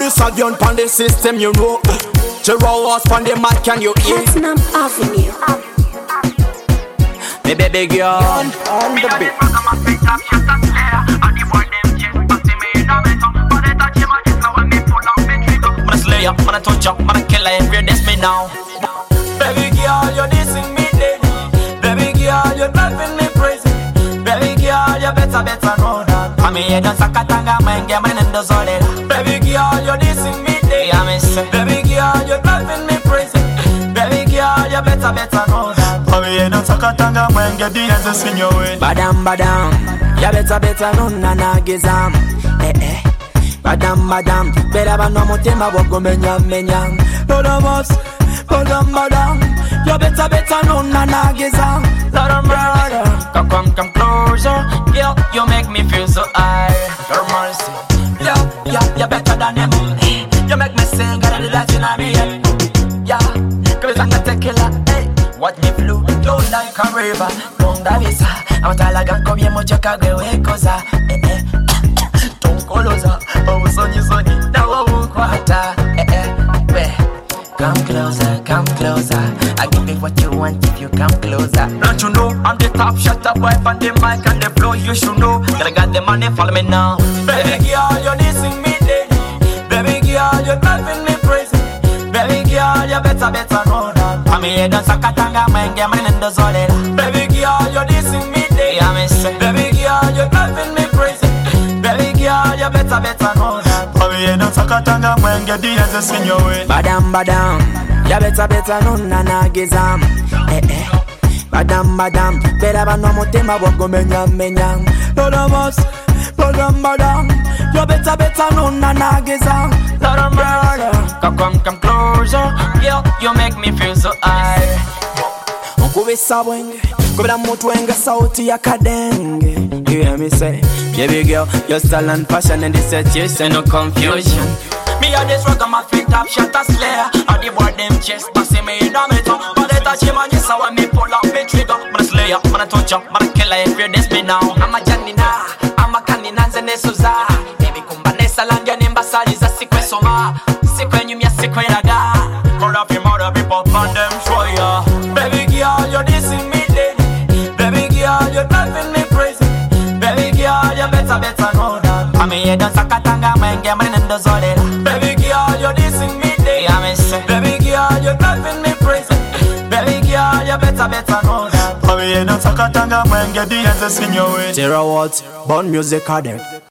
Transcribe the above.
this a gun pon the system, you know. Zero was pon the mic, can you hear? Platinum Avenue. Me baby girl on the beat. Man a slayer, man a toucher, man a killer. If you diss me now, baby girl, you're dissing me daily. Baby girl, you're driving me crazy. Baby girl, you better know that. I mean, you don't sakatanga, man, get man in the zone. Baby girl, you're dissing me daily. Baby girl, you're driving me crazy. Baby girl, you better know that. I mean, you don't sakatanga, man, get the answers in your way. Badam, you better know nana gizam. Badam, better no mutima wako menyam. Badam, you better know nana gizam. Come closer, girl, you make me feel so high. Your mercy, yeah, you better than them. You make me sing, gotta do that in my head. Yeah, cause I'm a tequila, hey. What me flew, down like a river. Long da visa, I'm talaga come here mucho kagwe koza. Tonkoloza, oh sonny, now I won't quarter. Come closer. I give you what you want if you come closer. Don't you know I'm the top shutter boy on the mic and the flow, you should know. Gotta got the money, follow me now. Baby girl, you're dissing me daily. Baby girl, you're driving me crazy. Baby girl, you better know that. I mean, you don't sakatanga, man, get man in the zone. Baby girl, you're dissing me daily. Baby girl, you're driving me crazy. Baby girl, you better know that. I mean, you don't sakatanga, man, get the answers in your way. Badam, you better know nana gizam. Badam, better no mutima wako menyam. Badam, you better know nana gizam. Come closer, girl, you make me feel so high. Ukubisa wenge, kubira mutwenga sauti ya kadenge. You hear me say, baby girl, your style and fashion and this situation, no confusion. Me a this rock on my feet top shot a slayer. I the boy them chest passing me in a metal. But they touch him and yes I want me pull up me trigger. Man a slayer, man a toucher, man a killer if you diss me now. I'm a Janina, I'm a Canina Zene Suza. Baby kumbanesa landia nimba saliza sikwe soma. Sikwe nyumia sikwe raga. Call up your mother people on them show ya. Baby girl, you're dissing me daily. Baby girl, you're driving me crazy. Baby girl, you better know that. I mean, you don't sakatanga, man, get man in the zone. Baby girl, you're dissing me daily. Baby girl, you're driving me crazy. Baby girl, you better know that. I mean, you don't sakatanga, man, get the answers in your way. Zero Words, Born Music Addict.